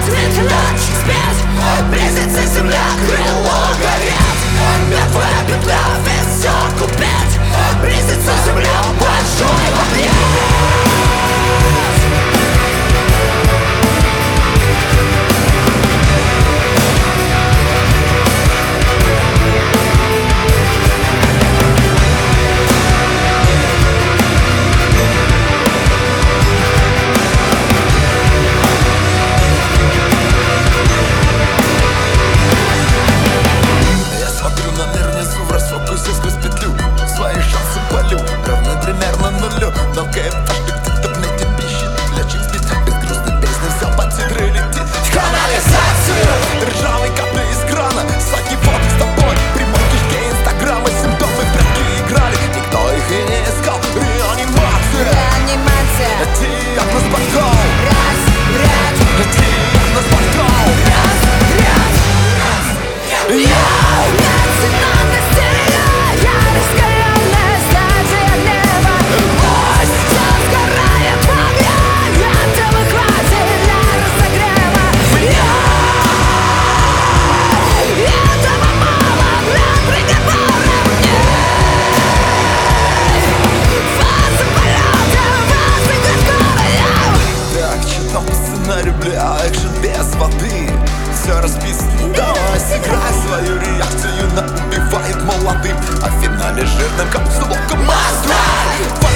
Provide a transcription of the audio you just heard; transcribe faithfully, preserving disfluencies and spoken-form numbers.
Цвет ночи спит, близится земля, крыло горит. Мертвая петля, весь все купить. Близится земля, большой объект. Свои шансы полю равны примерно нулю. Но кэп где-то в нете пищит. Лечит спит, безгрустной песни все по титры летит. В канализацию ржавые капли из крана, сотни фоток с тобой, прямой кишке инстаграма. Симптомы в прятки играли, никто их и не искал. Реанимация, реанимация. Диагноз подкол. Раз, брат. Диагноз подкол. Раз, брат. Раз, я национальная стерея. Я раскаленная стадия гнева. Пусть все сгорает в огне. Этого хватит для разогрева. Я этого мало для приговора мне. Фаза полета, фаза скорая. Так, что там по сценарию, бля, экшен без воды. Все расписано, давай сыграй свою реакцию на убивает молодым. А в финале жирным, как с луком масло.